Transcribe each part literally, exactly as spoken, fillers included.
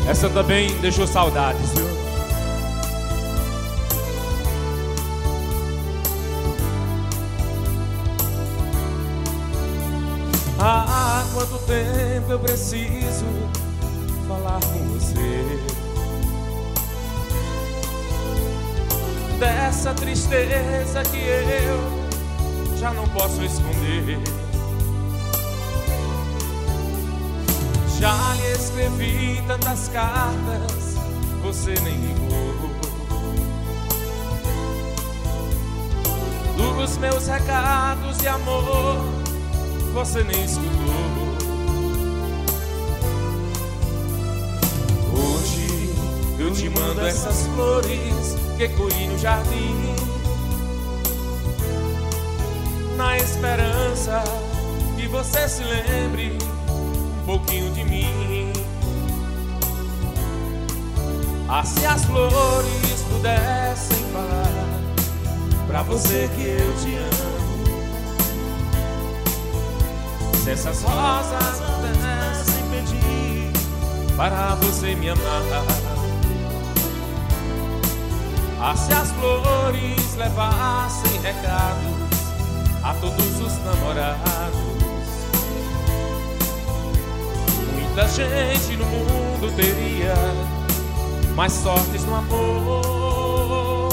Essa também deixou saudades, viu? Há quanto tempo eu preciso falar com você dessa tristeza que eu já não posso esconder. Já lhe escrevi tantas cartas, você nem ligou. Dos meus recados de amor, você nem escutou. Hoje eu te mando essas flores que colhi no jardim, na esperança que você se lembre um pouquinho de mim. Ah, se as flores pudessem falar pra você que eu te amo, se essas rosas pudessem pedir para você me amar. Ah, se as flores levassem recados a todos os namorados, muita gente no mundo teria mais sortes no amor.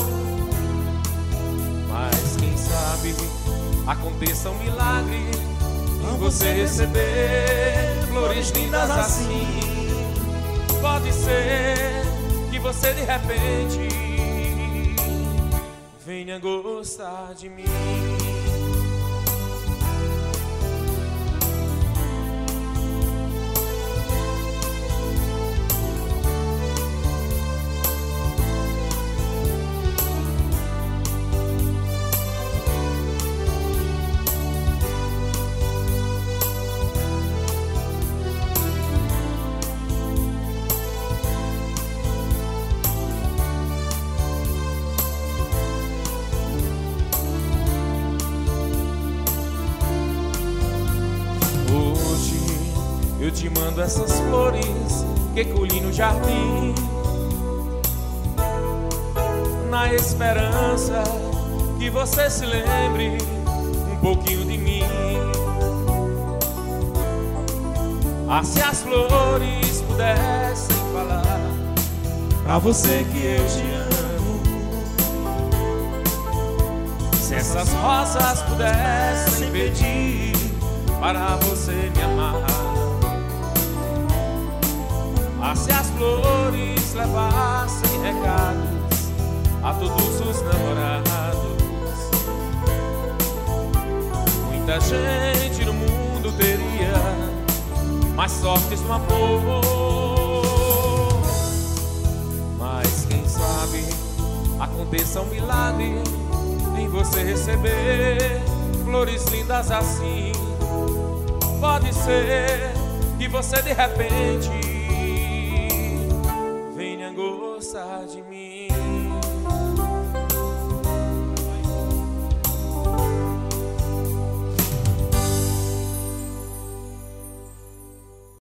Mas quem sabe aconteça um milagre em você receber flores lindas assim. Pode ser que você de repente venha gostar de mim. Eu te mando essas flores que colhi no jardim, na esperança que você se lembre um pouquinho de mim. Ah, se as flores pudessem falar pra você que eu te amo, se essas rosas pudessem pedir para você me amar. Ah, se as flores levassem recados a todos os namorados, muita gente no mundo teria mais sortes no amor. Mas quem sabe aconteça um milagre em você receber flores lindas assim. Pode ser que você de repente gostar de mim.